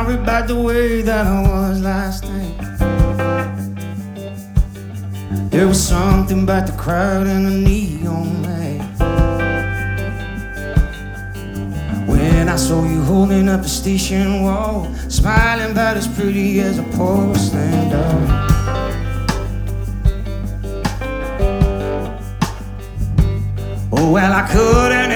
sorry about the way that I was last night. There was something about the crowd and the neon light. When I saw you holding up a station wall, smiling about as pretty as a porcelain doll. Oh, well, I couldn't